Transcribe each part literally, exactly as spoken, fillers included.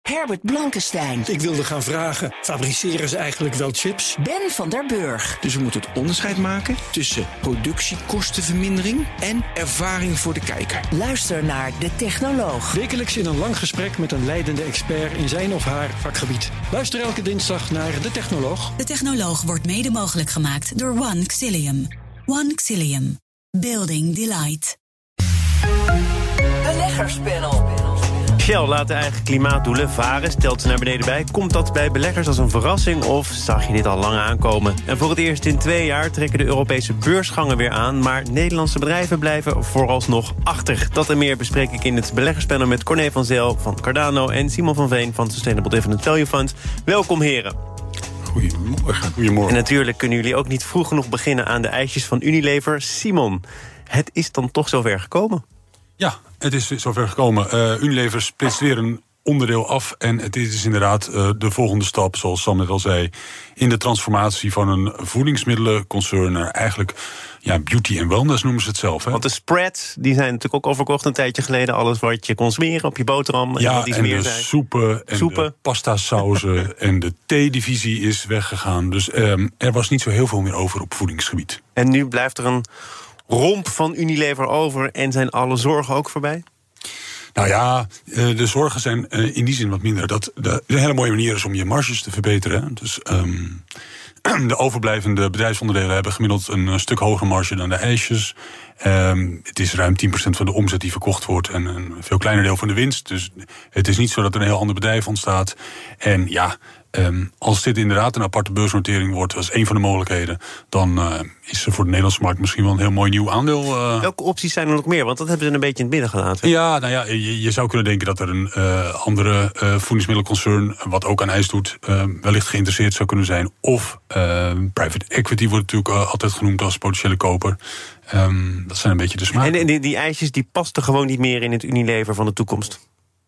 Herbert Blankenstein. Ik wilde gaan vragen, fabriceren ze eigenlijk wel chips? Ben van der Burg. Dus we moeten het onderscheid maken tussen productiekostenvermindering en ervaring voor de kijker. Luister naar De Technoloog. Wekelijks in een lang gesprek met een leidende expert in zijn of haar vakgebied. Luister elke dinsdag naar De Technoloog. De Technoloog wordt mede mogelijk gemaakt door One Xilium. One Xilium. Building Delight. Beleggerspanel. Shell laat de eigen klimaatdoelen varen, stelt ze naar beneden bij. Komt dat bij beleggers als een verrassing of zag je dit al lang aankomen? En voor het eerst in twee jaar trekken de Europese beursgangen weer aan, maar Nederlandse bedrijven blijven vooralsnog achter. Dat en meer bespreek ik in het beleggerspanel met Corné van Zel van Cardano en Simon van Veen van Sustainable Dividend Value Fund. Welkom heren. Goedemorgen. Goedemorgen. En natuurlijk kunnen jullie ook niet vroeg genoeg beginnen aan de ijsjes van Unilever. Simon, het is dan toch zover gekomen? Ja, het is zover gekomen. Uh, Unilever splitst weer een onderdeel af. En het is inderdaad uh, de volgende stap, zoals Sam net al zei, in de transformatie van een voedingsmiddelenconcern naar eigenlijk ja, beauty en wellness noemen ze het zelf. Hè? Want de spreads, die zijn natuurlijk ook overkocht een tijdje geleden. Alles wat je kon smeren op je boterham. Ja, en, wat iets en meer de zijn. soepen en soepen. de pastasauzen en de theedivisie is weggegaan. Dus um, er was niet zo heel veel meer over op voedingsgebied. En nu blijft er een romp van Unilever over en zijn alle zorgen ook voorbij? Nou ja, de zorgen zijn in die zin wat minder. Dat de, een hele mooie manier is om je marges te verbeteren. Dus um, de overblijvende bedrijfsonderdelen hebben gemiddeld een stuk hogere marge dan de ijsjes. Um, het is ruim tien procent van de omzet die verkocht wordt en een veel kleiner deel van de winst. Dus het is niet zo dat er een heel ander bedrijf ontstaat. En ja, um, als dit inderdaad een aparte beursnotering wordt, als een van de mogelijkheden, dan uh, is er voor de Nederlandse markt misschien wel een heel mooi nieuw aandeel. Uh... Welke opties zijn er nog meer? Want dat hebben ze een beetje in het midden gelaten. Ja, nou ja, je, je zou kunnen denken dat er een uh, andere uh, voedingsmiddelenconcern, wat ook aan ijs doet, uh, wellicht geïnteresseerd zou kunnen zijn. Of uh, private equity wordt natuurlijk uh, altijd genoemd als potentiële koper. Um, dat zijn een beetje de smaken. En die, die ijsjes die pasten gewoon niet meer in het Unilever van de toekomst?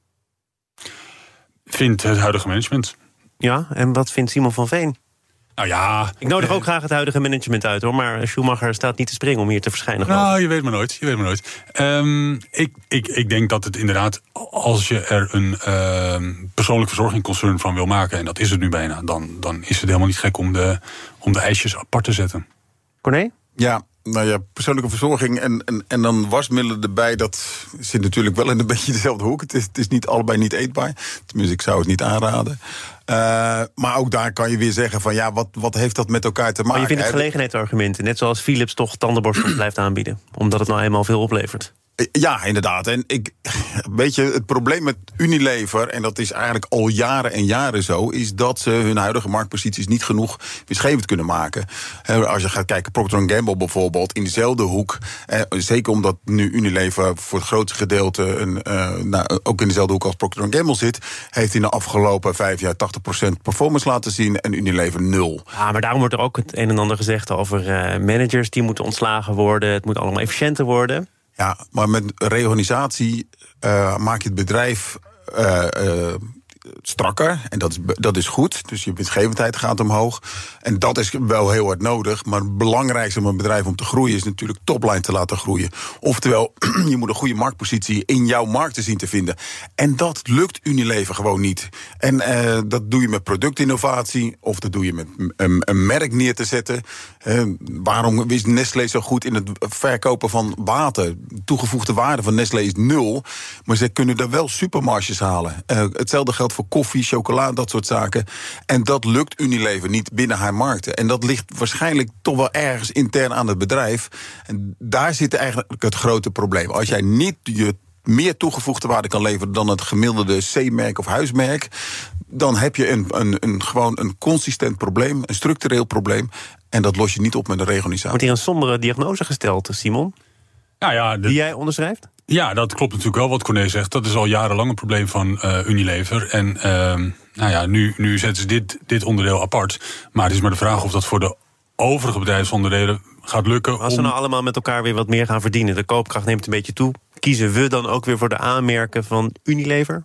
Vindt het huidige management. Ja, en wat vindt Simon van Veen? Nou ja, ik nodig ook graag het huidige management uit, hoor. Maar Schumacher staat niet te springen om hier te verschijnen. Nou, je weet maar nooit. Je weet maar nooit. Um, ik, ik, ik denk dat het inderdaad, als je er een uh, persoonlijk verzorgingconcern van wil maken, en dat is het nu bijna, dan, dan is het helemaal niet gek om de, om de ijsjes apart te zetten. Corné? Ja. Nou ja, persoonlijke verzorging en, en, en dan wasmiddelen erbij, dat zit natuurlijk wel in een beetje dezelfde hoek. Het is, het is niet allebei niet eetbaar. Tenminste, ik zou het niet aanraden. Uh, maar ook daar kan je weer zeggen van ja, wat, wat heeft dat met elkaar te maken? Maar je vindt het gelegenheidsargumenten, net zoals Philips toch tandenborstels blijft aanbieden, omdat het nou eenmaal veel oplevert. Ja, inderdaad. En ik, weet je, het probleem met Unilever, en dat is eigenlijk al jaren en jaren zo, is dat ze hun huidige marktposities niet genoeg winstgevend kunnen maken. Als je gaat kijken, Procter en Gamble bijvoorbeeld, in dezelfde hoek. Eh, zeker omdat nu Unilever voor het grootste gedeelte een, uh, nou, ook in dezelfde hoek als Procter en Gamble zit, heeft in de afgelopen vijf jaar tachtig procent performance laten zien en Unilever nul. Ja, maar daarom wordt er ook het een en ander gezegd over uh, managers die moeten ontslagen worden. Het moet allemaal efficiënter worden. Ja, maar met reorganisatie uh, maak je het bedrijf uh, uh, strakker. En dat is, dat is goed. Dus je winstgevendheid gaat omhoog. En dat is wel heel hard nodig. Maar het belangrijkste om een bedrijf om te groeien is natuurlijk topline te laten groeien. Oftewel, je moet een goede marktpositie in jouw markten zien te vinden. En dat lukt Unilever gewoon niet. En uh, dat doe je met productinnovatie. Of dat doe je met een, een merk neer te zetten. Uh, waarom is Nestlé zo goed in het verkopen van water? Toegevoegde waarde van Nestlé is nul. Maar ze kunnen daar wel supermarges halen. Uh, hetzelfde geldt voor koffie, chocola, dat soort zaken. En dat lukt Unilever niet binnen haar markten. En dat ligt waarschijnlijk toch wel ergens intern aan het bedrijf. En daar zit eigenlijk het grote probleem. Als jij niet je meer toegevoegde waarde kan leveren dan het gemiddelde C-merk of huismerk, dan heb je een, een, een, gewoon een consistent probleem, een structureel probleem. En dat los je niet op met een reorganisatie. Wordt hier een sombere diagnose gesteld, Simon? Nou ja, de... Die jij onderschrijft? Ja, dat klopt natuurlijk wel wat Corné zegt. Dat is al jarenlang een probleem van uh, Unilever. En uh, nou ja, nu, nu zetten ze dit, dit onderdeel apart. Maar het is maar de vraag of dat voor de overige bedrijfsonderdelen gaat lukken. Als we om... nou allemaal met elkaar weer wat meer gaan verdienen, de koopkracht neemt een beetje toe, kiezen we dan ook weer voor de aanmerken van Unilever?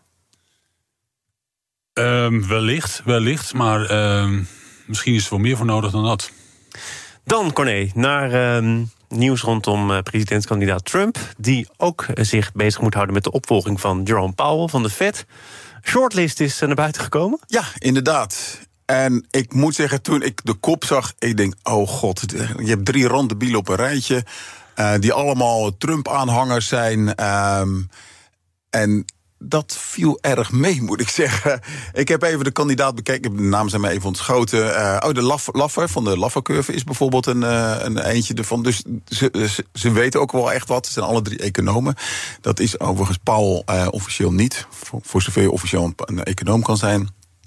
Um, wellicht, wellicht. Maar um, misschien is er wel meer voor nodig dan dat. Dan, Corné, naar um, nieuws rondom uh, presidentskandidaat Trump, die ook uh, zich bezig moet houden met de opvolging van Jerome Powell van de Fed. shortlist is naar buiten gekomen? Ja, inderdaad. En ik moet zeggen, toen ik de kop zag, ik denk, oh god, je hebt drie randebielen op een rijtje, Uh, die allemaal Trump-aanhangers zijn. Um, en dat viel erg mee, moet ik zeggen. Ik heb even de kandidaat bekeken. De namen zijn me even ontschoten. Uh, oh, de Laf, Laffer van de Laffer-curve is bijvoorbeeld een, uh, een eentje ervan. Dus ze, ze, ze weten ook wel echt wat. Ze zijn alle drie economen. Dat is overigens Paul uh, officieel niet. Voor, voor zover je officieel een, een econoom kan zijn.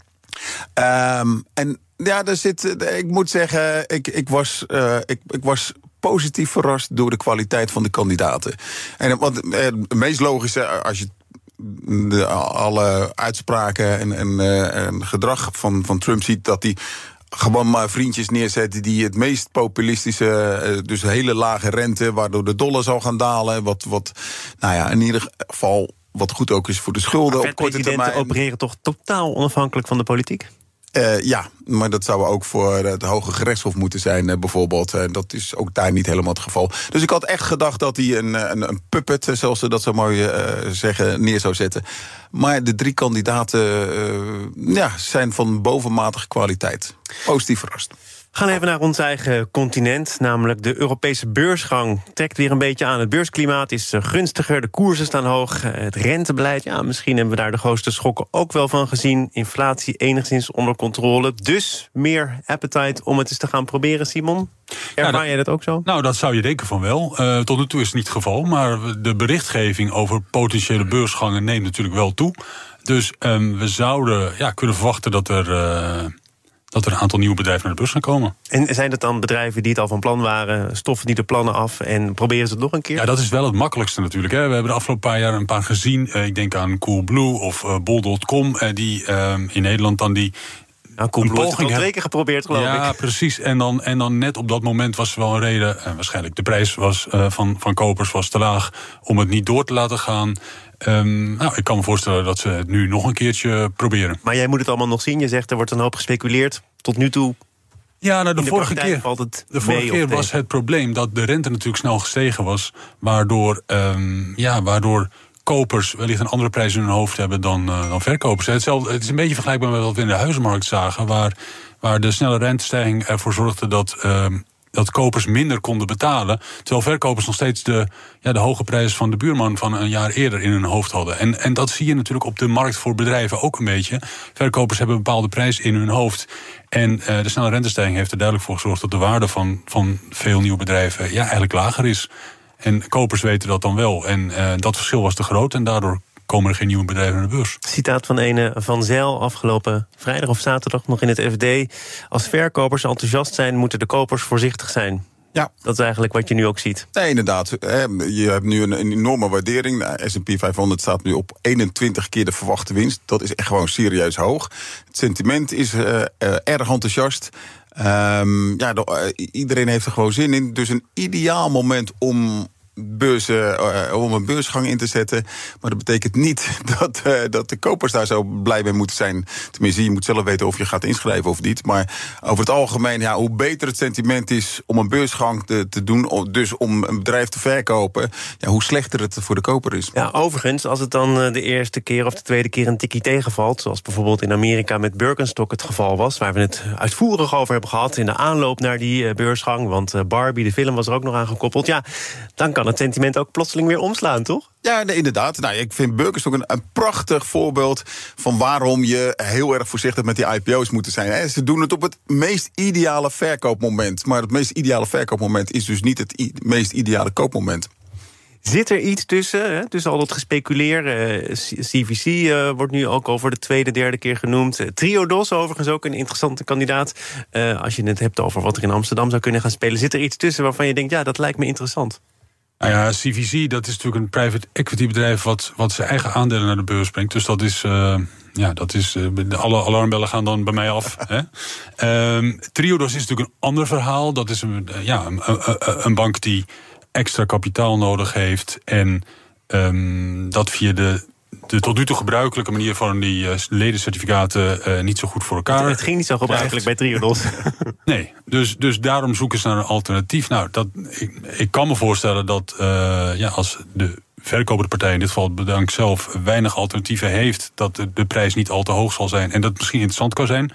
Um, en ja, daar zit. Ik moet zeggen, ik, ik was. Uh, ik, ik was positief verrast door de kwaliteit van de kandidaten. En wat het meest logische, als je de, alle uitspraken en, en, uh, en gedrag van, van Trump ziet, dat hij gewoon maar vriendjes neerzetten die het meest populistische, uh, dus hele lage rente, waardoor de dollar zal gaan dalen. Wat, wat nou ja, in ieder geval wat goed ook is voor de schulden op korte termijn. Presidenten opereren toch totaal onafhankelijk van de politiek? Uh, ja, maar dat zou ook voor het Hoge Gerechtshof moeten zijn, uh, bijvoorbeeld. Uh, dat is ook daar niet helemaal het geval. Dus ik had echt gedacht dat hij een, een, een puppet, zoals ze dat zo mooi uh, zeggen, neer zou zetten. Maar de drie kandidaten uh, ja, zijn van bovenmatige kwaliteit. Positief verrast. We gaan even naar ons eigen continent, namelijk de Europese beursgang. Trekt weer een beetje aan. Het beursklimaat is gunstiger, de koersen staan hoog. Het rentebeleid, ja, misschien hebben we daar de grootste schokken ook wel van gezien. Inflatie enigszins onder controle. Dus meer appetite om het eens te gaan proberen, Simon? Ervaar ja, dat, jij dat ook zo? Nou, dat zou je denken van wel. Uh, tot nu toe is het niet het geval. Maar de berichtgeving over potentiële beursgangen neemt natuurlijk wel toe. Dus um, we zouden ja, kunnen verwachten dat er Uh, dat er een aantal nieuwe bedrijven naar de beurs gaan komen. En zijn dat dan bedrijven die het al van plan waren, stoffen die de plannen af en proberen ze het nog een keer? Ja, dat is wel het makkelijkste natuurlijk. Hè. We hebben de afgelopen paar jaar een paar gezien. Uh, ik denk aan Coolblue of uh, Bol punt com. Uh, die uh, in Nederland dan die Nou, Coolblue heeft het al twee keer geprobeerd, geloof ja, ik. Ja, precies. En dan, en dan net op dat moment was er wel een reden. En waarschijnlijk de prijs was, uh, van, van kopers was te laag om het niet door te laten gaan. Um, nou, ik kan me voorstellen dat ze het nu nog een keertje proberen. Maar jij moet het allemaal nog zien. Je zegt er wordt een hoop gespeculeerd. Tot nu toe. Ja, nou, de, de vorige keer, valt het de vorige keer was het probleem dat de rente natuurlijk snel gestegen was. Waardoor, um, ja, waardoor kopers wellicht een andere prijs in hun hoofd hebben dan, uh, dan verkopers. Hetzelfde, het is een beetje vergelijkbaar met wat we in de huizenmarkt zagen. Waar, waar de snelle rentestijging ervoor zorgde dat Um, dat kopers minder konden betalen, terwijl verkopers nog steeds de, ja, de hoge prijs van de buurman van een jaar eerder in hun hoofd hadden. En, en dat zie je natuurlijk op de markt voor bedrijven ook een beetje. Verkopers hebben een bepaalde prijs in hun hoofd. En uh, de snelle rentestijging heeft er duidelijk voor gezorgd dat de waarde van, van veel nieuwe bedrijven ja, eigenlijk lager is. En kopers weten dat dan wel. En uh, dat verschil was te groot en daardoor komen er geen nieuwe bedrijven naar de beurs. Citaat van ene Van Zijl afgelopen vrijdag of zaterdag nog in het F D. Als verkopers enthousiast zijn, moeten de kopers voorzichtig zijn. Ja. Dat is eigenlijk wat je nu ook ziet. Nee, inderdaad. Je hebt nu een, een enorme waardering. De S en P vijfhonderd staat nu op eenentwintig keer de verwachte winst. Dat is echt gewoon serieus hoog. Het sentiment is uh, uh, erg enthousiast. Um, ja, de, uh, iedereen heeft er gewoon zin in. Dus een ideaal moment om beurzen, uh, om een beursgang in te zetten. Maar dat betekent niet dat, uh, dat de kopers daar zo blij mee moeten zijn. Tenminste, je moet zelf weten of je gaat inschrijven of niet. Maar over het algemeen, ja, hoe beter het sentiment is om een beursgang te, te doen, dus om een bedrijf te verkopen, ja, hoe slechter het voor de koper is. Ja, overigens, als het dan de eerste keer of de tweede keer een tikkie tegenvalt, zoals bijvoorbeeld in Amerika met Birkenstock het geval was, waar we het uitvoerig over hebben gehad in de aanloop naar die beursgang, want Barbie, de film, was er ook nog aan gekoppeld. Ja, dan kan het sentiment ook plotseling weer omslaan, toch? Ja, nee, inderdaad. Nou, ik vind Birkenstock een, een prachtig voorbeeld van waarom je heel erg voorzichtig met die I P O's moet zijn. Hè. Ze doen het op het meest ideale verkoopmoment. Maar het meest ideale verkoopmoment is dus niet het i- meest ideale koopmoment. Zit er iets tussen, hè? Tussen al dat gespeculeer? Uh, C V C uh, wordt nu ook over de tweede, derde keer genoemd. Uh, Triodos overigens ook een interessante kandidaat. Uh, als je het hebt over wat er in Amsterdam zou kunnen gaan spelen. Zit er iets tussen waarvan je denkt, ja, dat lijkt me interessant? Nou ja, C V C, dat is natuurlijk een private equity bedrijf wat, wat zijn eigen aandelen naar de beurs brengt. Dus dat is, uh, ja, dat is uh, alle alarmbellen gaan dan bij mij af. Hè? Um, Triodos is natuurlijk een ander verhaal. Dat is een, uh, ja, een, een, een bank die extra kapitaal nodig heeft en um, dat via de de tot nu toe gebruikelijke manier van die uh, ledencertificaten uh, niet zo goed voor elkaar. Het, het ging niet zo gebruikelijk bij Triodos. Nee, dus, dus daarom zoeken ze naar een alternatief. Nou, dat, ik, ik kan me voorstellen dat uh, ja, als de verkopende partij, in dit geval de bank zelf, weinig alternatieven heeft, dat de, de prijs niet al te hoog zal zijn en dat het misschien interessant kan zijn.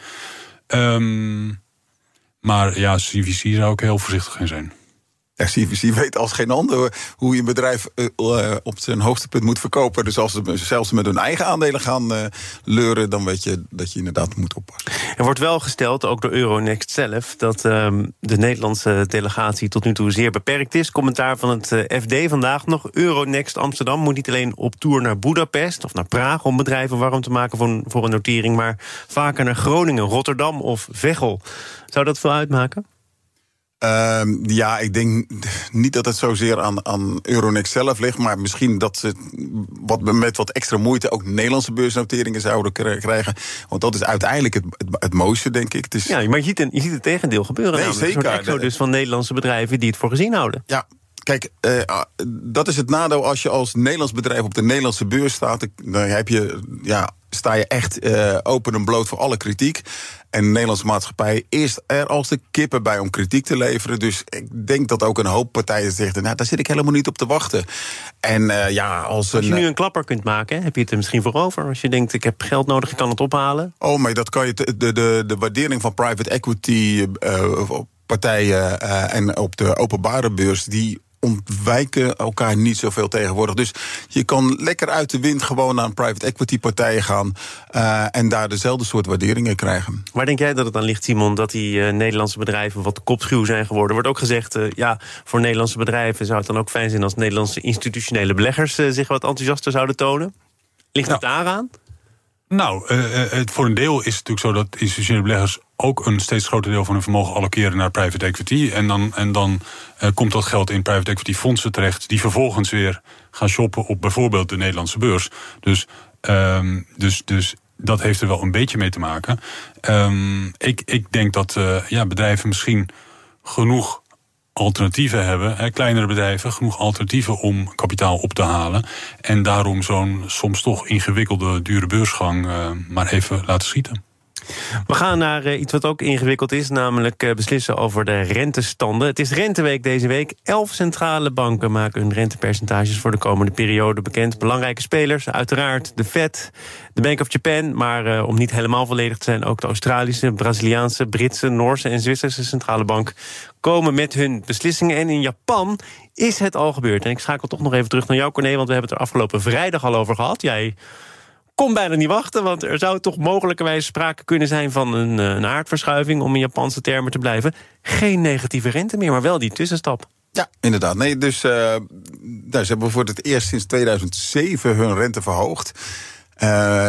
Um, maar ja, C V C zou ik heel voorzichtig in zijn. Ja, C V C weet als geen ander hoe je een bedrijf uh, uh, op zijn hoogste punt moet verkopen. Dus als ze zelfs met hun eigen aandelen gaan uh, leuren, dan weet je dat je inderdaad moet oppassen. Er wordt wel gesteld, ook door Euronext zelf, dat uh, de Nederlandse delegatie tot nu toe zeer beperkt is. Commentaar van het uh, F D vandaag nog. Euronext Amsterdam moet niet alleen op tour naar Budapest of naar Praag om bedrijven warm te maken voor een, voor een notering, maar vaker naar Groningen, Rotterdam of Veghel. Zou dat veel uitmaken? Uh, ja, ik denk niet dat het zozeer aan, aan Euronext zelf ligt, maar misschien dat ze wat, met wat extra moeite ook Nederlandse beursnoteringen zouden krijgen. Want dat is uiteindelijk het, het, het mooiste, denk ik. Dus... Ja, maar je ziet, een, je ziet het tegendeel gebeuren. Nee, namelijk. zeker. Een soort exodus van Nederlandse bedrijven die het voor gezien houden. Ja. Kijk, uh, dat is het nadeel als je als Nederlands bedrijf op de Nederlandse beurs staat. Dan heb je, ja, sta je echt uh, open en bloot voor alle kritiek. En de Nederlandse maatschappij is er als de kippen bij om kritiek te leveren. Dus ik denk dat ook een hoop partijen zeggen, nou, daar zit ik helemaal niet op te wachten. En uh, ja, als, als je een, nu een klapper kunt maken, heb je het er misschien voor over? Als je denkt, ik heb geld nodig, ik kan het ophalen. Oh, maar dat kan je. De, de, de waardering van private equity uh, partijen uh, en op de openbare beurs, die ontwijken elkaar niet zoveel tegenwoordig. Dus je kan lekker uit de wind gewoon naar een private equity partijen gaan uh, en daar dezelfde soort waarderingen krijgen. Waar denk jij dat het aan ligt, Simon, dat die uh, Nederlandse bedrijven wat kopschuw zijn geworden? Er wordt ook gezegd, uh, ja, voor Nederlandse bedrijven zou het dan ook fijn zijn als Nederlandse institutionele beleggers uh, zich wat enthousiaster zouden tonen. Ligt het nou, daaraan? Nou, uh, het voor een deel is het natuurlijk zo dat institutionele beleggers ook een steeds groter deel van hun vermogen allokeren naar private equity. En dan, en dan uh, komt dat geld in private equity fondsen terecht, die vervolgens weer gaan shoppen op bijvoorbeeld de Nederlandse beurs. Dus, um, dus, dus dat heeft er wel een beetje mee te maken. Um, ik, ik denk dat uh, ja, bedrijven misschien genoeg alternatieven hebben, hè, kleinere bedrijven, genoeg alternatieven om kapitaal op te halen. En daarom zo'n soms toch ingewikkelde, dure beursgang uh, maar even laten schieten. We gaan naar uh, iets wat ook ingewikkeld is, namelijk uh, beslissen over de rentestanden. Het is renteweek deze week. Elf centrale banken maken hun rentepercentages voor de komende periode bekend. Belangrijke spelers, uiteraard de Fed, de Bank of Japan, maar uh, om niet helemaal volledig te zijn, ook de Australische, Braziliaanse, Britse, Noorse en Zwitserse centrale bank komen met hun beslissingen. En in Japan is het al gebeurd. En ik schakel toch nog even terug naar jou, Corné, want we hebben het er afgelopen vrijdag al over gehad. Jij kon bijna niet wachten, want er zou toch mogelijkerwijs sprake kunnen zijn van een, een aardverschuiving, om in Japanse termen te blijven. Geen negatieve rente meer, maar wel die tussenstap. Ja, inderdaad. Nee, dus uh, nou, ze hebben voor het eerst sinds tweeduizend zeven hun rente verhoogd. Uh,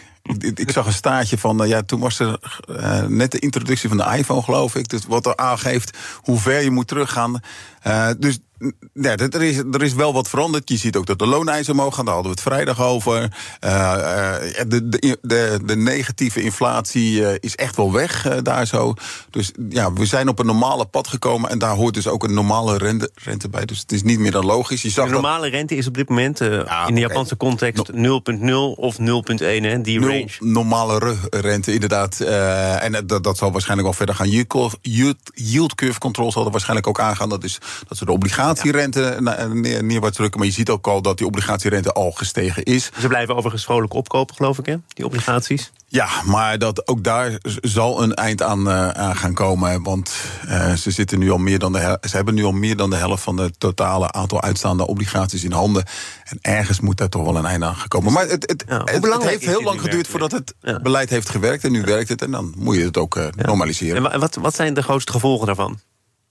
ik zag een staartje van, uh, ja, toen was er uh, net de introductie van de iPhone, geloof ik. Dus wat er aangeeft hoe ver je moet teruggaan. Uh, dus ja, er is, er is wel wat veranderd. Je ziet ook dat de looneisen omhoog gaan. Daar hadden we het vrijdag over. Uh, uh, de, de, de, de negatieve inflatie uh, is echt wel weg uh, daar zo. Dus ja, we zijn op een normale pad gekomen. En daar hoort dus ook een normale rente, rente bij. Dus het is niet meer dan logisch. Je zag de normale dat, rente is op dit moment uh, ja, in de Japanse okay. context nul komma nul of nul komma één, hè, die nul, range. Normale rente, inderdaad. Uh, en dat, dat zal waarschijnlijk wel verder gaan. Yield, yield, yield curve control zal er waarschijnlijk ook aangaan. Dat is dat ze de obligatierente ja. neer, neerwaarts drukken. Maar je ziet ook al dat die obligatierente al gestegen is. Ze blijven overigens vrolijk opkopen, geloof ik, hè? Die obligaties. Ja, maar dat, ook daar zal een eind aan, uh, aan gaan komen. Want uh, ze, zitten nu al meer dan de hel- ze hebben nu al meer dan de helft van het totale aantal uitstaande obligaties in handen. En ergens moet daar toch wel een eind aan gekomen. Maar het, het, ja, het, het heeft heel lang geduurd voordat het ja. beleid heeft gewerkt. En nu werkt het en dan moet je het ook uh, ja. normaliseren. En wat, wat zijn de grootste gevolgen daarvan?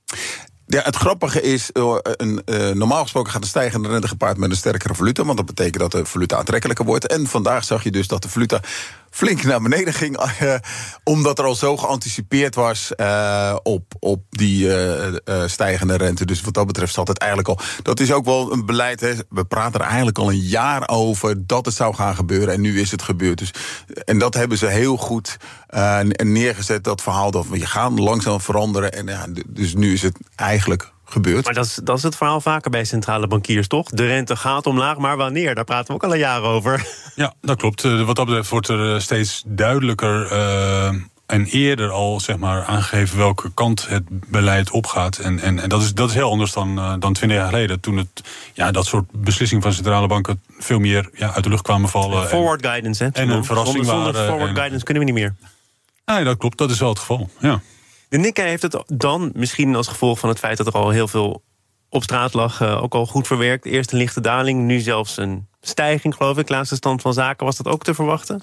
Ja, het grappige is, uh, een, uh, normaal gesproken gaat de stijgende rente gepaard met een sterkere valuta. Want dat betekent dat de valuta aantrekkelijker wordt. En vandaag zag je dus dat de valuta flink naar beneden ging. Uh, omdat er al zo geanticipeerd was uh, op, op die uh, uh, stijgende rente. Dus wat dat betreft zat het eigenlijk al. Dat is ook wel een beleid. Hè. We praten er eigenlijk al een jaar over dat het zou gaan gebeuren. En nu is het gebeurd. Dus, en dat hebben ze heel goed uh, neergezet, dat verhaal. Dat we gaan langzaam veranderen. En ja, dus nu is het eigenlijk gebeurt. Maar dat is, dat is het verhaal vaker bij centrale bankiers, toch? De rente gaat omlaag, maar wanneer? Daar praten we ook al een jaar over. Ja, dat klopt. Wat dat betreft wordt er steeds duidelijker uh, en eerder al zeg maar, aangegeven welke kant het beleid opgaat. En, en, en dat, is, dat is heel anders dan, uh, dan twintig jaar geleden. Toen het, ja, dat soort beslissingen van centrale banken veel meer ja, uit de lucht kwamen vallen. Forward en, guidance, hè? En een verrassing zonder, zonder waren. forward en, guidance kunnen we niet meer. Nee, dat klopt. Dat is wel het geval, ja. De Nikkei heeft het dan, misschien als gevolg van het feit dat er al heel veel op straat lag, uh, ook al goed verwerkt. Eerst een lichte daling, nu zelfs een stijging, geloof ik. Laatste stand van zaken, was dat ook te verwachten?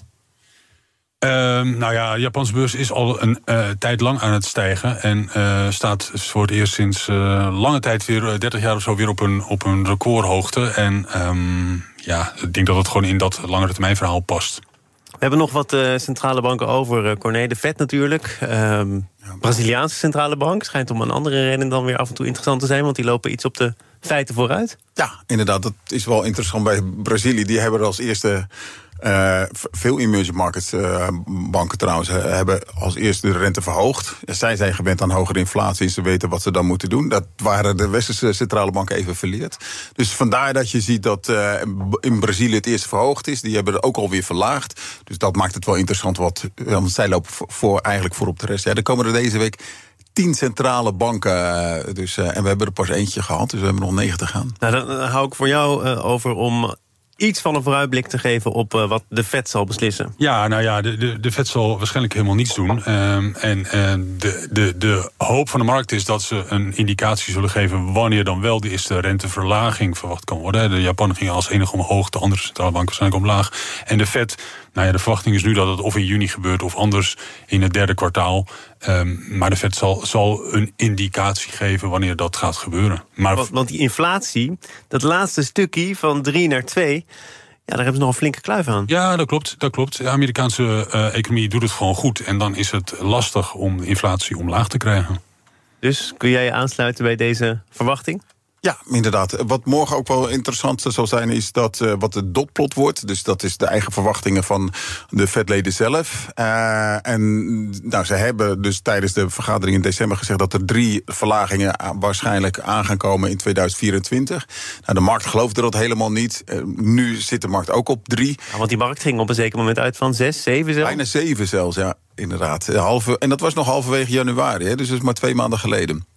Uh, nou ja, de Japanse beurs is al een uh, tijd lang aan het stijgen. En uh, staat voor het eerst sinds uh, lange tijd weer, uh, dertig jaar of zo, weer op een, op een recordhoogte. En um, ja, ik denk dat het gewoon in dat langere termijn verhaal past. We hebben nog wat uh, centrale banken over. Uh, Corné, de Fed natuurlijk. Um, ja, Braziliaanse centrale bank. Schijnt om een andere reden dan weer af en toe interessant te zijn. Want die lopen iets op de feiten vooruit. Ja, inderdaad. Dat is wel interessant bij Brazilië. Die hebben er als eerste... Uh, veel emerging markets uh, banken trouwens uh, hebben als eerste de rente verhoogd. Zij zijn gewend aan hogere inflatie en ze weten wat ze dan moeten doen. Dat waren de westerse centrale banken even verleerd. Dus vandaar dat je ziet dat uh, in Brazilië het eerst verhoogd is. Die hebben er ook alweer verlaagd. Dus dat maakt het wel interessant. Wat, want zij lopen voor, voor, eigenlijk voor op de rest. Ja, er komen er deze week tien centrale banken. Dus, uh, en we hebben er pas eentje gehad. Dus we hebben nog negen te gaan. Nou, dan, dan hou ik voor jou uh, over om iets van een vooruitblik te geven op uh, wat de Fed zal beslissen. Ja, nou ja, de, de, de Fed zal waarschijnlijk helemaal niets doen. Um, en uh, de, de, de hoop van de markt is dat ze een indicatie zullen geven wanneer dan wel de eerste renteverlaging verwacht kan worden. De Japan ging als enige omhoog, de andere centrale bank waarschijnlijk omlaag. En de Fed, nou ja, de verwachting is nu dat het of in juni gebeurt of anders in het derde kwartaal. Um, maar de Fed zal, zal een indicatie geven wanneer dat gaat gebeuren. Maar want, want die inflatie, dat laatste stukje van drie naar twee... ja, daar hebben ze nog een flinke kluif aan. Ja, dat klopt. Dat klopt. De Amerikaanse uh, economie doet het gewoon goed. En dan is het lastig om de inflatie omlaag te krijgen. Dus kun jij je aansluiten bij deze verwachting? Ja, inderdaad. Wat morgen ook wel interessant zal zijn, is dat uh, wat de dotplot wordt. Dus dat is de eigen verwachtingen van de Fed-leden zelf. Uh, en nou, ze hebben dus tijdens de vergadering in december gezegd dat er drie verlagingen waarschijnlijk aan gaan komen in tweeduizend vierentwintig. Nou, de markt geloofde dat helemaal niet. Uh, nu zit de markt ook op drie. Ja, want die markt ging op een zeker moment uit van zes, zeven zelfs? Bijna zeven zelfs, ja, inderdaad. Halve, en dat was nog halverwege januari, hè, dus dat is maar twee maanden geleden.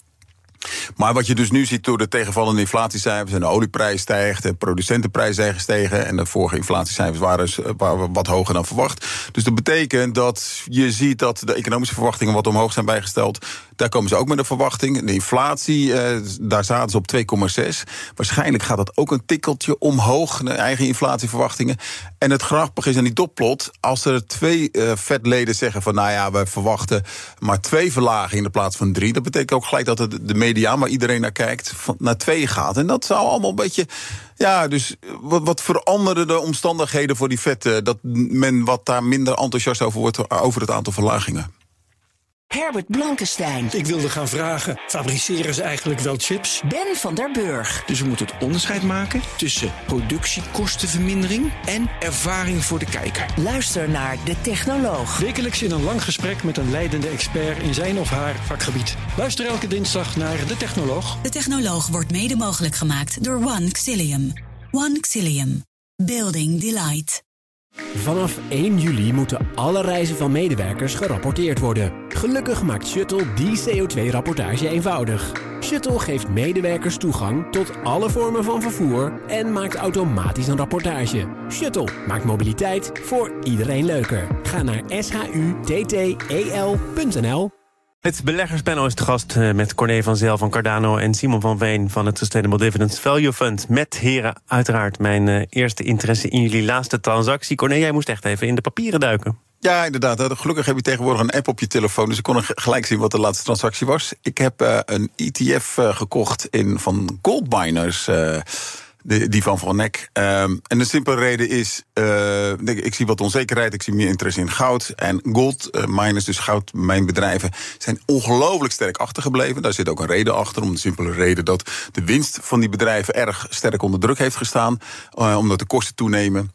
Maar wat je dus nu ziet door de tegenvallende inflatiecijfers en de olieprijs stijgt, de producentenprijzen zijn gestegen en de vorige inflatiecijfers waren, waren wat hoger dan verwacht. Dus dat betekent dat je ziet dat de economische verwachtingen wat omhoog zijn bijgesteld. Daar komen ze ook met een verwachting. De inflatie, eh, daar zaten ze op twee komma zes. Waarschijnlijk gaat dat ook een tikkeltje omhoog, de eigen inflatieverwachtingen. En het grappige is aan die dotplot, als er twee uh, Fed-leden zeggen van nou ja, we verwachten maar twee verlagingen in de plaats van drie. Dat betekent ook gelijk dat de, de mediaan waar iedereen naar kijkt van, naar twee gaat. En dat zou allemaal een beetje, ja, dus wat, wat veranderen de omstandigheden voor die Fed, uh, dat men wat daar minder enthousiast over wordt over het aantal verlagingen. Herbert Blankenstein. Ik wilde gaan vragen, fabriceren ze eigenlijk wel chips? Ben van der Burg. Dus we moeten het onderscheid maken tussen productiekostenvermindering en ervaring voor de kijker. Luister naar De Technoloog. Wekelijks in een lang gesprek met een leidende expert in zijn of haar vakgebied. Luister elke dinsdag naar De Technoloog. De Technoloog wordt mede mogelijk gemaakt door One Xilium. One Xilium. Building Delight. Vanaf één juli moeten alle reizen van medewerkers gerapporteerd worden. Gelukkig maakt Shuttle die C O twee rapportage eenvoudig. Shuttle geeft medewerkers toegang tot alle vormen van vervoer en maakt automatisch een rapportage. Shuttle maakt mobiliteit voor iedereen leuker. Ga naar s h u t t e l punt n l. Het beleggerspanel is te gast met Corné van Zel van Cardano en Simon van Veen van het Sustainable Dividends Value Fund. Met heren, uiteraard mijn uh, eerste interesse in jullie laatste transactie. Corné, jij moest echt even in de papieren duiken. Ja, inderdaad. Gelukkig heb je tegenwoordig een app op je telefoon, dus ik kon gelijk zien wat de laatste transactie was. Ik heb uh, een E T F uh, gekocht in, van Goldminers, uh, de, die van Van Eck. Um, en de simpele reden is, uh, ik zie wat onzekerheid, ik zie meer interesse in goud. En gold uh, miners, dus goudmijnbedrijven, zijn ongelooflijk sterk achtergebleven. Daar zit ook een reden achter, om de simpele reden dat de winst van die bedrijven erg sterk onder druk heeft gestaan, uh, omdat de kosten toenemen.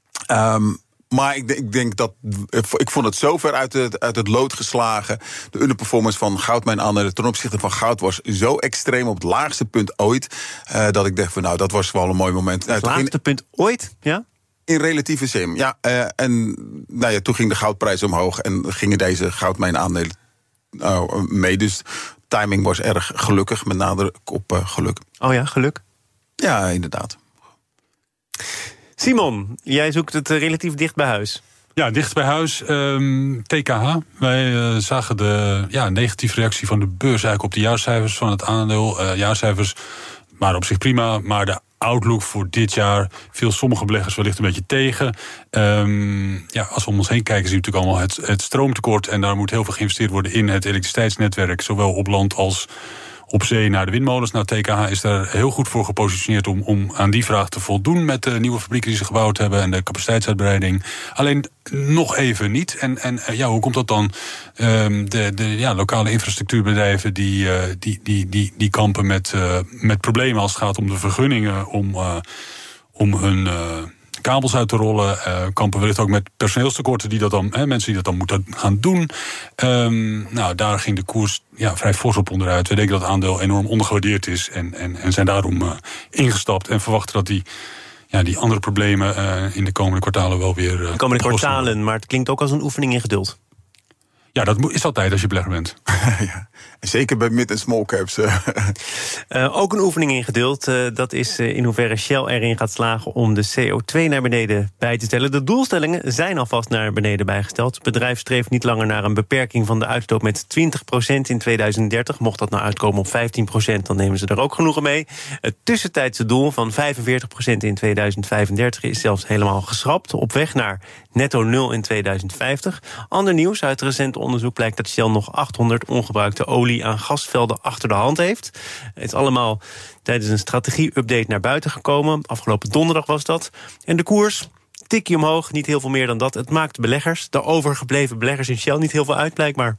Um, Maar ik, ik denk dat, ik vond het zo ver uit het, uit het lood geslagen. De underperformance van goudmijnaandelen ten opzichte van goud was zo extreem op het laagste punt ooit. Uh, dat ik dacht van nou, dat was wel een mooi moment. Het laagste punt ooit, ja? In relatieve zin, ja. Uh, en nou ja, toen ging de goudprijs omhoog en gingen deze goudmijnaandelen uh, mee. Dus timing was erg gelukkig, met nadruk op uh, geluk. Oh ja, geluk? Ja, inderdaad. Simon, jij zoekt het uh, relatief dicht bij huis. Ja, dicht bij huis. Um, T K H. Wij uh, zagen de ja, negatieve reactie van de beurs eigenlijk op de jaarcijfers van het aandeel. Uh, jaarcijfers waren op zich prima, maar de outlook voor dit jaar viel sommige beleggers wellicht een beetje tegen. Um, ja, als we om ons heen kijken, zien we natuurlijk allemaal het, het stroomtekort. En daar moet heel veel geïnvesteerd worden in het elektriciteitsnetwerk, zowel op land als op zee naar de windmolens. Nou, T K H is daar heel goed voor gepositioneerd om, om aan die vraag te voldoen met de nieuwe fabrieken die ze gebouwd hebben en de capaciteitsuitbreiding. Alleen nog even niet. En, en ja, hoe komt dat dan? Um, de de ja, lokale infrastructuurbedrijven die, uh, die, die, die, die kampen met, uh, met problemen als het gaat om de vergunningen, om, uh, om hun Uh, kabels uit te rollen, uh, kampen wellicht ook met personeelstekorten, die dat dan, hè, mensen die dat dan moeten gaan doen. Um, nou, daar ging de koers ja, vrij fors op onderuit. We denken dat het aandeel enorm ondergewaardeerd is en, en, en zijn daarom uh, ingestapt en verwachten dat die, ja, die andere problemen uh, in de komende kwartalen wel weer Uh, de komende kwartalen, maar het klinkt ook als een oefening in geduld. Ja, dat is altijd als je belegger bent. Ja, zeker bij mid- en small caps. Uh, ook een oefening in geduld. Uh, dat is uh, in hoeverre Shell erin gaat slagen om de C O twee naar beneden bij te stellen. De doelstellingen zijn alvast naar beneden bijgesteld. Het bedrijf streeft niet langer naar een beperking van de uitstoot met twintig procent in tweeduizend dertig. Mocht dat nou uitkomen op vijftien procent, dan nemen ze er ook genoegen mee. Het tussentijdse doel van vijfenveertig procent in tweeduizend vijfendertig is zelfs helemaal geschrapt. Op weg naar netto nul in tweeduizend vijftig. Ander nieuws uit recent onderzoek blijkt dat Shell nog achthonderd ongebruikte olie- en gasvelden achter de hand heeft. Het is allemaal tijdens een strategie-update naar buiten gekomen. Afgelopen donderdag was dat. En de koers, tikje omhoog, niet heel veel meer dan dat. Het maakt beleggers, de overgebleven beleggers in Shell, niet heel veel uit, blijkbaar.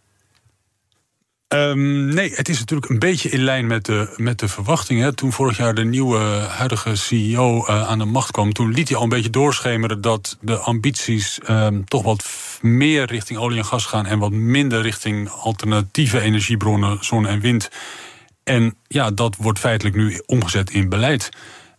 Um, nee, het is natuurlijk een beetje in lijn met de, met de verwachtingen. Toen vorig jaar de nieuwe huidige C E O uh, aan de macht kwam, toen liet hij al een beetje doorschemeren dat de ambities um, toch wat meer richting olie en gas gaan en wat minder richting alternatieve energiebronnen, zon en wind. En ja, dat wordt feitelijk nu omgezet in beleid.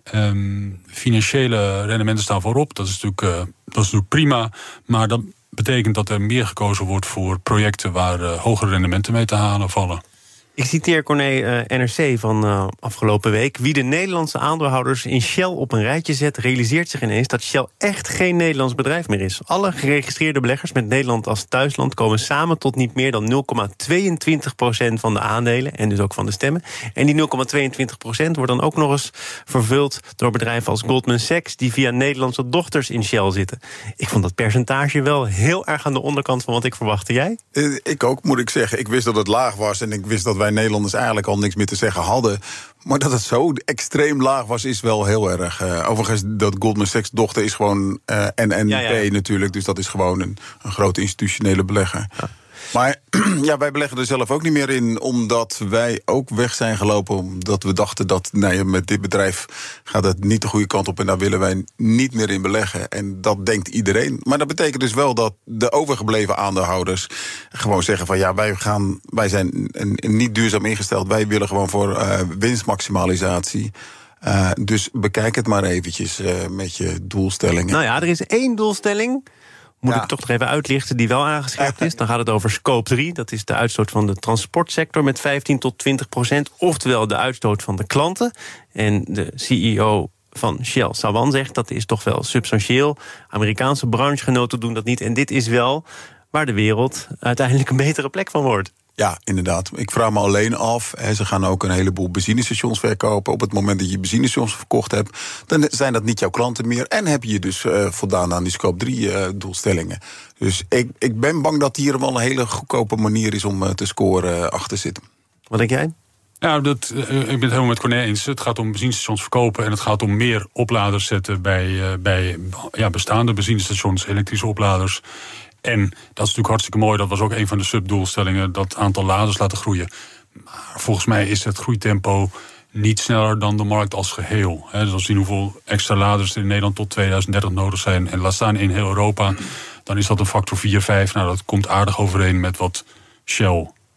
Um, financiële rendementen staan voorop, dat is natuurlijk, uh, dat is natuurlijk prima, maar dat betekent dat er meer gekozen wordt voor projecten waar uh, hogere rendementen mee te halen vallen. Ik citeer Corné uh, N R C van uh, afgelopen week. Wie de Nederlandse aandeelhouders in Shell op een rijtje zet, realiseert zich ineens dat Shell echt geen Nederlands bedrijf meer is. Alle geregistreerde beleggers met Nederland als thuisland komen samen tot niet meer dan nul komma tweeëntwintig procent van de aandelen en dus ook van de stemmen. En die nul komma tweeëntwintig procent wordt dan ook nog eens vervuld door bedrijven als Goldman Sachs, die via Nederlandse dochters in Shell zitten. Ik vond dat percentage wel heel erg aan de onderkant van wat ik verwachtte. Jij? Uh, ik ook, moet ik zeggen. Ik wist dat het laag was en ik wist dat wij Nederlanders eigenlijk al niks meer te zeggen hadden. Maar dat het zo extreem laag was, is wel heel erg. Uh, overigens, dat Goldman Sachs dochter is gewoon uh, N N P ja, ja. natuurlijk. Dus dat is gewoon een, een grote institutionele belegger. Ja. Maar ja, wij beleggen er zelf ook niet meer in, omdat wij ook weg zijn gelopen. Omdat we dachten dat nee, met dit bedrijf gaat het niet de goede kant op en daar willen wij niet meer in beleggen. En dat denkt iedereen. Maar dat betekent dus wel dat de overgebleven aandeelhouders gewoon zeggen van ja, wij gaan, wij zijn niet duurzaam ingesteld. Wij willen gewoon voor uh, winstmaximalisatie. Uh, dus bekijk het maar eventjes uh, met je doelstellingen. Nou ja, er is één doelstelling. Moet ja. ik toch nog even uitlichten, die wel aangescherpt is. Dan gaat het over scope drie. Dat is de uitstoot van de transportsector met vijftien tot twintig procent. Oftewel de uitstoot van de klanten. En de C E O van Shell, Sawan, zegt dat is toch wel substantieel. Amerikaanse branchegenoten doen dat niet. En dit is wel waar de wereld uiteindelijk een betere plek van wordt. Ja, inderdaad. Ik vraag me alleen af, hè, ze gaan ook een heleboel benzinestations verkopen. Op het moment dat je benzinestations verkocht hebt, dan zijn dat niet jouw klanten meer. En heb je dus uh, voldaan aan die scope drie uh, doelstellingen. Dus ik, ik ben bang dat hier wel een hele goedkope manier is om uh, te scoren uh, achter zitten. Wat denk jij? Ja, dat, uh, ik ben het helemaal met Corné eens. Het gaat om benzinestations verkopen en het gaat om meer opladers zetten bij, uh, bij ja, bestaande benzinestations, elektrische opladers. En dat is natuurlijk hartstikke mooi. Dat was ook een van de subdoelstellingen, dat aantal laders laten groeien. Maar volgens mij is het groeitempo niet sneller dan de markt als geheel. He, dus als we zien hoeveel extra laders er in Nederland tot tweeduizend dertig nodig zijn, en laat staan in heel Europa, dan is dat een factor vier, vijf. Nou, dat komt aardig overeen met wat Shell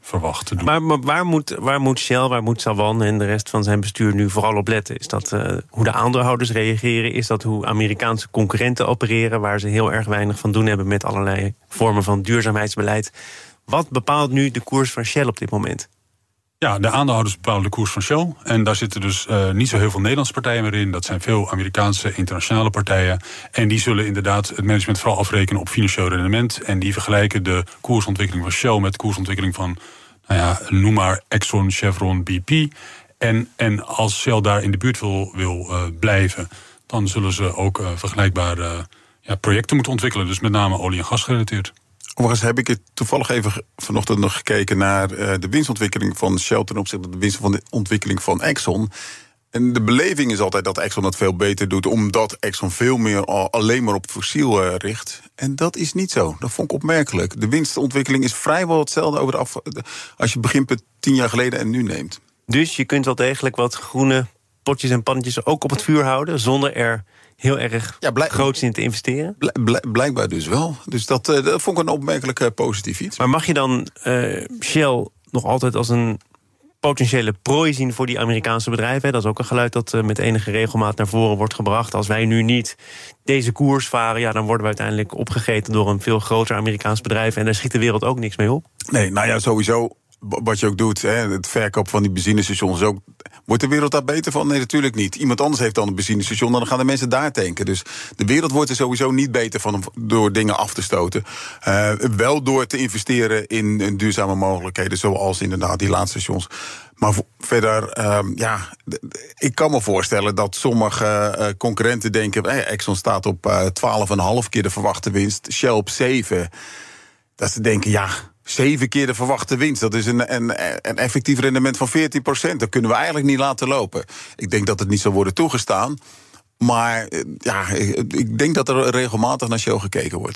verwacht te doen. Maar, maar waar, moet, waar moet Shell, waar moet Sawan en de rest van zijn bestuur nu vooral op letten? Is dat uh, hoe de aandeelhouders reageren? Is dat hoe Amerikaanse concurrenten opereren, waar ze heel erg weinig van doen hebben met allerlei vormen van duurzaamheidsbeleid? Wat bepaalt nu de koers van Shell op dit moment? Ja, de aandeelhouders bepalen de koers van Shell. En daar zitten dus uh, niet zo heel veel Nederlandse partijen meer in. Dat zijn veel Amerikaanse internationale partijen. En die zullen inderdaad het management vooral afrekenen op financieel rendement. En die vergelijken de koersontwikkeling van Shell met de koersontwikkeling van, nou ja, noem maar Exxon, Chevron, B P. En, en als Shell daar in de buurt wil, wil uh, blijven, dan zullen ze ook uh, vergelijkbare uh, ja, projecten moeten ontwikkelen. Dus met name olie- en gas gerelateerd. Overigens heb ik het toevallig even vanochtend nog gekeken naar uh, de winstontwikkeling van Shell ten opzichte van de winstontwikkeling van Exxon. En de beleving is altijd dat Exxon dat veel beter doet, omdat Exxon veel meer al, alleen maar op fossiel uh, richt. En dat is niet zo. Dat vond ik opmerkelijk. De winstontwikkeling is vrijwel hetzelfde over de af, als je beginpunt tien jaar geleden en nu neemt. Dus je kunt wel degelijk wat groene potjes en pannetjes ook op het vuur houden, zonder er heel erg ja, blijk, groots in te investeren? Blijk, blijkbaar dus wel. Dus dat, uh, dat vond ik een opmerkelijk uh, positief iets. Maar mag je dan uh, Shell nog altijd als een potentiële prooi zien voor die Amerikaanse bedrijven? Dat is ook een geluid dat uh, met enige regelmaat naar voren wordt gebracht. Als wij nu niet deze koers varen, ja, dan worden we uiteindelijk opgegeten door een veel groter Amerikaans bedrijf. En daar schiet de wereld ook niks mee op. Nee, nou ja, sowieso. Wat je ook doet, hè, het verkoop van die benzinestations ook. Wordt de wereld daar beter van? Nee, natuurlijk niet. Iemand anders heeft dan een benzinestation, dan gaan de mensen daar tanken. Dus de wereld wordt er sowieso niet beter van door dingen af te stoten. Uh, wel door te investeren in, in duurzame mogelijkheden, zoals inderdaad die laadstations. Maar verder, uh, ja, ik kan me voorstellen dat sommige uh, concurrenten denken, hey, Exxon staat op uh, twaalf komma vijf keer de verwachte winst, Shell op zeven. Dat ze denken, ja, zeven keer de verwachte winst. Dat is een, een, een effectief rendement van veertien procent. Dat kunnen we eigenlijk niet laten lopen. Ik denk dat het niet zal worden toegestaan. Maar ja, ik denk dat er regelmatig naar Shell gekeken wordt.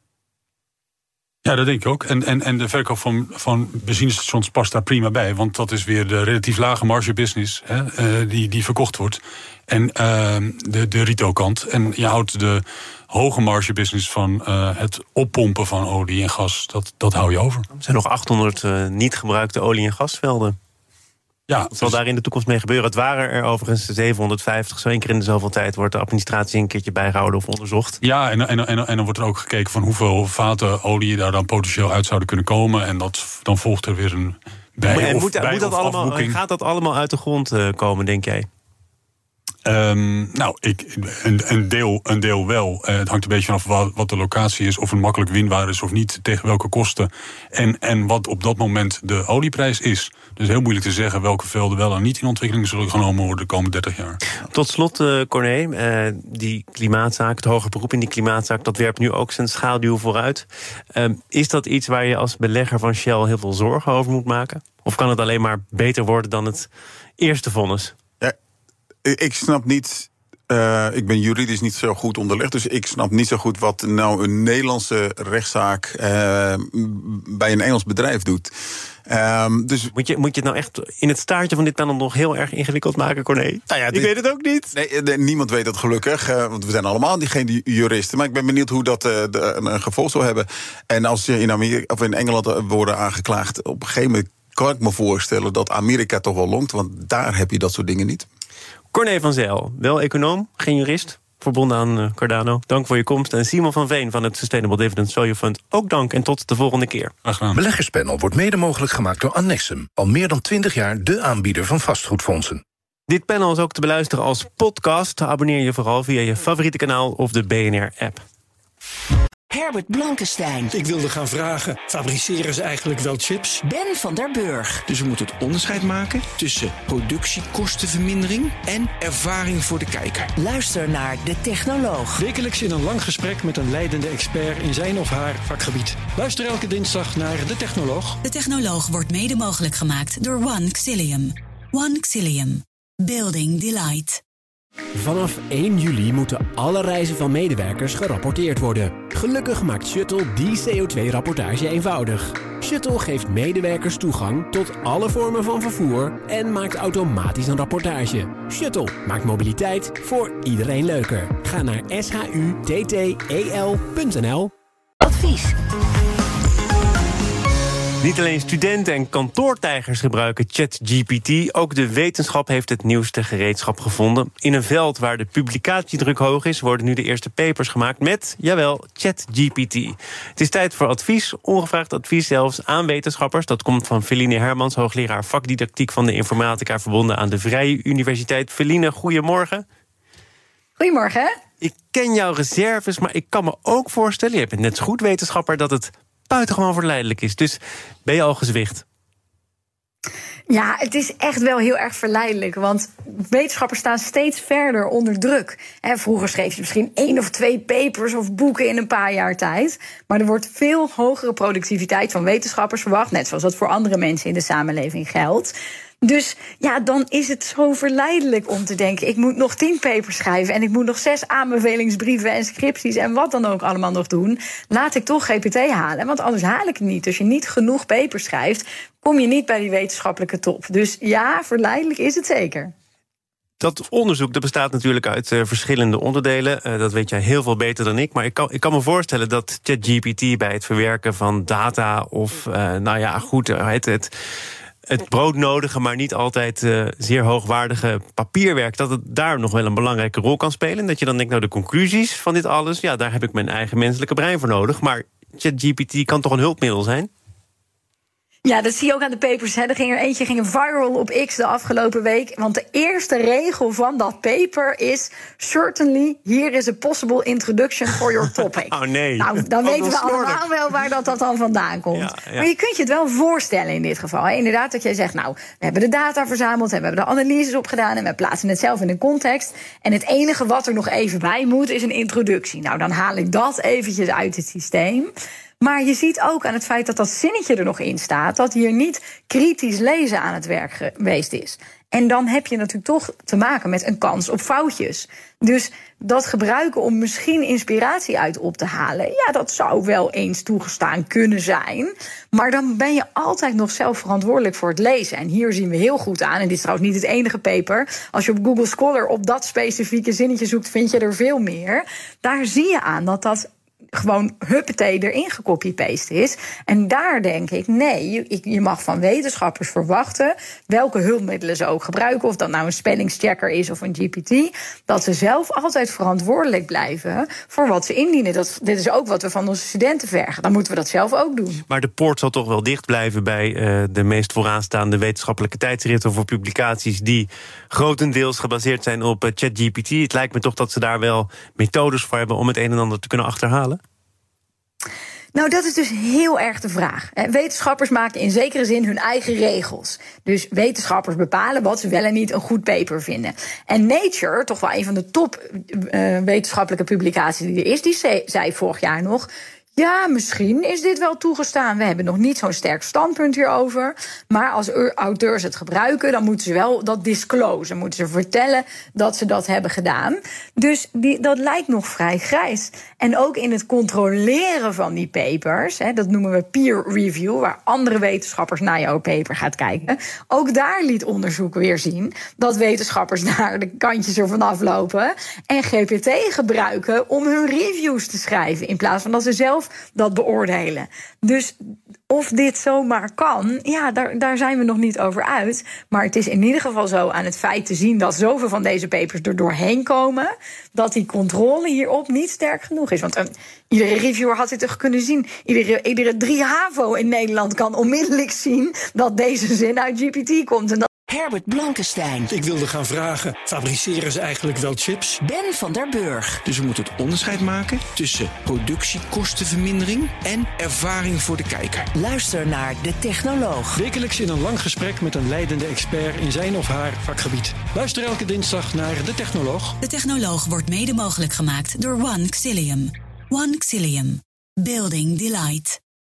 Ja, dat denk ik ook. En, en, en de verkoop van, van benzinestations past daar prima bij. Want dat is weer de relatief lage marge business, hè, uh, die, die verkocht wordt. En uh, de, de retailkant. En je houdt de hoge marge business van uh, het oppompen van olie en gas. Dat, dat hou je over. Er zijn nog achthonderd uh, niet gebruikte olie- en gasvelden. Ja, Wat zal dus daar in de toekomst mee gebeuren? Het waren er overigens zevenhonderdvijftig. Zo één keer in de zoveel tijd wordt de administratie een keertje bijgehouden of onderzocht. Ja, en, en, en, en dan wordt er ook gekeken van hoeveel vaten olie daar dan potentieel uit zouden kunnen komen. En dat, dan volgt er weer een bij- en of, moet, bij- moet dat of allemaal, afboeking. gaat dat allemaal uit de grond uh, komen, denk jij? Um, nou, ik, een, een, deel, een deel wel. Uh, het hangt een beetje vanaf wat, wat de locatie is, of het makkelijk winbaar is of niet, tegen welke kosten. En, en wat op dat moment de olieprijs is. Dus heel moeilijk te zeggen welke velden wel en niet in ontwikkeling zullen genomen worden de komende dertig jaar. Tot slot, uh, Corné, uh, die klimaatzaak, het hoger beroep in die klimaatzaak, dat werpt nu ook zijn schaduw vooruit. Uh, is dat iets waar je als belegger van Shell heel veel zorgen over moet maken? Of kan het alleen maar beter worden dan het eerste vonnis? Ik snap niet, uh, ik ben juridisch niet zo goed onderlegd, dus ik snap niet zo goed wat nou een Nederlandse rechtszaak uh, bij een Engels bedrijf doet. Um, dus moet, je, moet je het nou echt in het staartje van dit panel nog heel erg ingewikkeld maken, Corné? Nou ja, ik dit, weet het ook niet. Nee, nee, niemand weet dat gelukkig, uh, want we zijn allemaal die, geen juristen. Maar ik ben benieuwd hoe dat uh, de, een, een gevolg zou hebben. En als je in, Amerika, of in Engeland worden aangeklaagd, op een gegeven moment kan ik me voorstellen dat Amerika toch wel longt, want daar heb je dat soort dingen niet. Corné van Zijl, wel econoom, geen jurist, verbonden aan uh, Cardano. Dank voor je komst. En Simon van Veen van het Sustainable Dividend Value Fund, ook dank en tot de volgende keer. Beleggerspanel wordt mede mogelijk gemaakt door Annexum. Al meer dan twintig jaar de aanbieder van vastgoedfondsen. Dit panel is ook te beluisteren als podcast. Abonneer je vooral via je favoriete kanaal of de B N R-app. Herbert Blankenstein. Ik wilde gaan vragen, fabriceren ze eigenlijk wel chips? Ben van der Burg. Dus we moeten het onderscheid maken tussen productiekostenvermindering en ervaring voor de kijker. Luister naar De Technoloog. Wekelijks in een lang gesprek met een leidende expert in zijn of haar vakgebied. Luister elke dinsdag naar De Technoloog. De Technoloog wordt mede mogelijk gemaakt door One Xilium. One Xilium. Building Delight. Vanaf één juli moeten alle reizen van medewerkers gerapporteerd worden. Gelukkig maakt Shuttle die C O twee rapportage eenvoudig. Shuttle geeft medewerkers toegang tot alle vormen van vervoer en maakt automatisch een rapportage. Shuttle maakt mobiliteit voor iedereen leuker. Ga naar s h u t t e l punt n l. Advies. Niet alleen studenten en kantoortijgers gebruiken ChatGPT, ook de wetenschap heeft het nieuwste gereedschap gevonden. In een veld waar de publicatiedruk hoog is, worden nu de eerste papers gemaakt met, jawel, ChatGPT. Het is tijd voor advies, ongevraagd advies zelfs, aan wetenschappers. Dat komt van Feline Hermans, hoogleraar vakdidactiek van de informatica, verbonden aan de Vrije Universiteit. Feline, goedemorgen. Goedemorgen. Ik ken jouw reserves, maar ik kan me ook voorstellen, je bent net zo goed wetenschapper, dat het buitengewoon verleidelijk is. Dus ben je al gezwicht? Ja, het is echt wel heel erg verleidelijk. Want wetenschappers staan steeds verder onder druk. He, vroeger schreef je misschien één of twee papers of boeken in een paar jaar tijd. Maar er wordt veel hogere productiviteit van wetenschappers verwacht. Net zoals dat voor andere mensen in de samenleving geldt. Dus ja, dan is het zo verleidelijk om te denken, ik moet nog tien papers schrijven en ik moet nog zes aanbevelingsbrieven en scripties en wat dan ook allemaal nog doen. Laat ik toch G P T halen, want anders haal ik het niet. Als je niet genoeg papers schrijft, kom je niet bij die wetenschappelijke top. Dus ja, verleidelijk is het zeker. Dat onderzoek dat bestaat natuurlijk uit uh, verschillende onderdelen. Uh, dat weet jij heel veel beter dan ik. Maar ik kan, ik kan me voorstellen dat ChatGPT bij het verwerken van data of, uh, nou ja, goed, het... het het broodnodige, maar niet altijd uh, zeer hoogwaardige papierwerk, dat het daar nog wel een belangrijke rol kan spelen. En dat je dan denkt, nou, de conclusies van dit alles, ja, daar heb ik mijn eigen menselijke brein voor nodig. Maar ChatGPT kan toch een hulpmiddel zijn? Ja, dat zie je ook aan de papers. Hè. Er ging er eentje ging viral op X de afgelopen week. Want de eerste regel van dat paper is, certainly, here is a possible introduction for your topic. Oh nee. Nou, dan oh, weten we slordig. allemaal wel waar dat, dat dan vandaan komt. Ja, ja. Maar je kunt je het wel voorstellen in dit geval. Hè. Inderdaad dat jij zegt, nou, we hebben de data verzameld, we hebben de analyses opgedaan en we plaatsen het zelf in een context. En het enige wat er nog even bij moet is een introductie. Nou, dan haal ik dat eventjes uit het systeem. Maar je ziet ook aan het feit dat dat zinnetje er nog in staat, dat hier niet kritisch lezen aan het werk geweest is. En dan heb je natuurlijk toch te maken met een kans op foutjes. Dus dat gebruiken om misschien inspiratie uit op te halen, ja, dat zou wel eens toegestaan kunnen zijn. Maar dan ben je altijd nog zelf verantwoordelijk voor het lezen. En hier zien we heel goed aan, en dit is trouwens niet het enige paper, als je op Google Scholar op dat specifieke zinnetje zoekt, vind je er veel meer. Daar zie je aan dat dat gewoon huppatee erin gecopy-paste is. En daar denk ik, nee, je, je mag van wetenschappers verwachten, welke hulpmiddelen ze ook gebruiken, of dat nou een spellingschecker is of een G P T, dat ze zelf altijd verantwoordelijk blijven voor wat ze indienen. Dat, dit is ook wat we van onze studenten vergen. Dan moeten we dat zelf ook doen. Maar de poort zal toch wel dicht blijven bij uh, de meest vooraanstaande wetenschappelijke tijdschriften voor publicaties die grotendeels gebaseerd zijn op uh, ChatGPT. Het lijkt me toch dat ze daar wel methodes voor hebben om het een en ander te kunnen achterhalen. Nou, dat is dus heel erg de vraag. Wetenschappers maken in zekere zin hun eigen regels. Dus wetenschappers bepalen wat ze wel en niet een goed paper vinden. En Nature, toch wel een van de top uh, wetenschappelijke publicaties die er is, die zei, zei vorig jaar nog, ja, misschien is dit wel toegestaan. We hebben nog niet zo'n sterk standpunt hierover. Maar als auteurs het gebruiken, dan moeten ze wel dat disclosen. Moeten ze vertellen dat ze dat hebben gedaan. Dus die, dat lijkt nog vrij grijs. En ook in het controleren van die papers, hè, dat noemen we peer review, waar andere wetenschappers naar jouw paper gaat kijken. Ook daar liet onderzoek weer zien dat wetenschappers daar de kantjes ervan aflopen en G P T gebruiken om hun reviews te schrijven, in plaats van dat ze zelf dat beoordelen. Dus of dit zomaar kan, ja, daar, daar zijn we nog niet over uit. Maar het is in ieder geval zo aan het feit te zien dat zoveel van deze papers er doorheen komen, dat die controle hierop niet sterk genoeg is. Want uh, iedere reviewer had dit toch kunnen zien. Iedere, iedere drie HAVO in Nederland kan onmiddellijk zien dat deze zin uit G P T komt. En dat Herbert Blankenstein. Ik wilde gaan vragen, fabriceren ze eigenlijk wel chips? Ben van der Burg. Dus we moeten het onderscheid maken tussen productiekostenvermindering en ervaring voor de kijker. Luister naar De Technoloog. Wekelijks in een lang gesprek met een leidende expert in zijn of haar vakgebied. Luister elke dinsdag naar De Technoloog. De Technoloog wordt mede mogelijk gemaakt door One Xilium. One Xilium. Building Delight.